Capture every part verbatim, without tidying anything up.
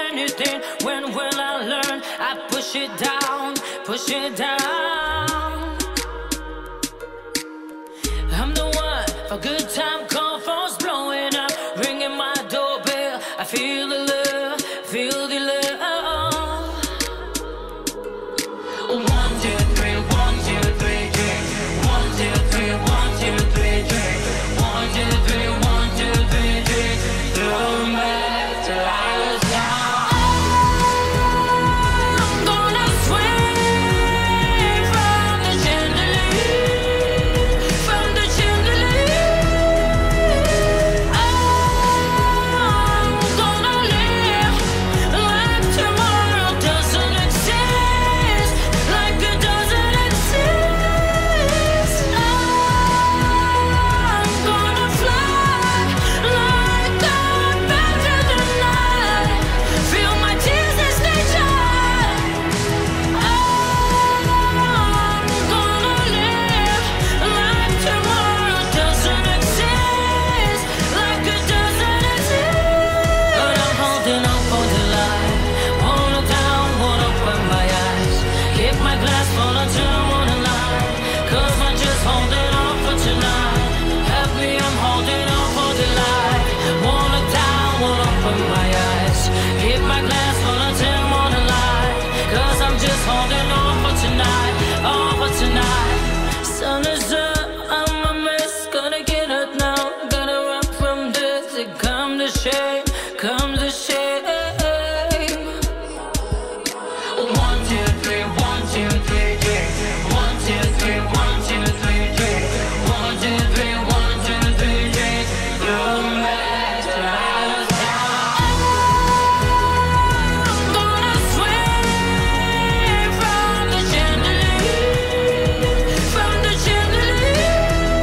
anything. When will I learn? I push it down, push it down. I'm the one for good time, call phones blowing up, ringing my doorbell. I feel the love, feel the love. One, two, three, one, two, three, drink. One, two, three, one, two, three, drink. One, two, three, one, two, three, drink. Throw back till I was down. I'm gonna swing from the chandelier, from the chandelier. I'm gonna live like tomorrow doesn't exist, like it doesn't exist. I'm gonna fly like I'm better than night. Feel my tears as they dry. I'm gonna live like tomorrow doesn't exist, like it doesn't exist. But I'm holding on for the light. Won't look down, won't open my eyes. Keep my glass full until I'm on the line. Cause I'm just holding on for tonight. Happy I'm holding on for the light. Won't look down, won't open my eyes. Keep my glass full until I'm on the line. Cause I'm just holding on for tonight, on for tonight. Sun is up, I'm a mess. Gonna get up now, gotta run from this. It come to shame, come to shame. One, two, three, one, two, three, drink. One, two, three, one, two, three, drink. One, two, three, one, two, three, drink. Throw back till I was down. I'm gonna swing from the chandelier, from the chandelier.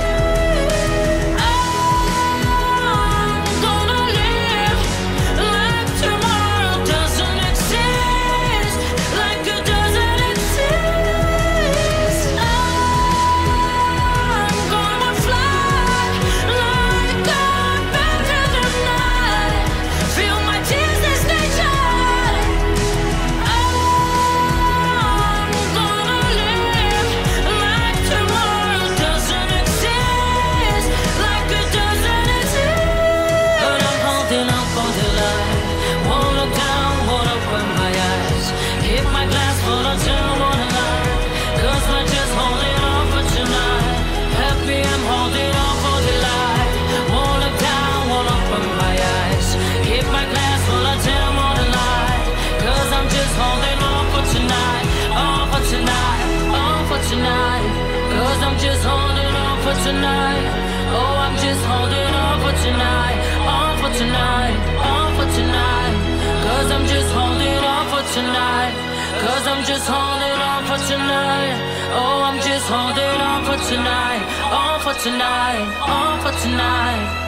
I'm gonna live like tomorrow doesn't exist, like it doesn't exist. I'm gonna fly like I'm better than night. Feel my tears as they dry. I'm gonna live like tomorrow doesn't exist, like it doesn't exist. But I'm holding on for the light. Won't look down, won't open my eyes. Keep my glass full until I'm on the line. Cause I'm just holding on for tonight. Happy I'm holding on for the light. Won't look down, won't open my eyes. Keep my glass full until I'm on the line. Cause I'm just holding on for tonight, on for tonight, on for tonight. Cause I'm just holding on for tonight. Oh, I'm just holding on for tonight, on for tonight, on for tonight. Cause I'm just holding on for tonight. Cause I'm just holding on for tonight. Oh, I'm just holding on for tonight, on for tonight, on for tonight.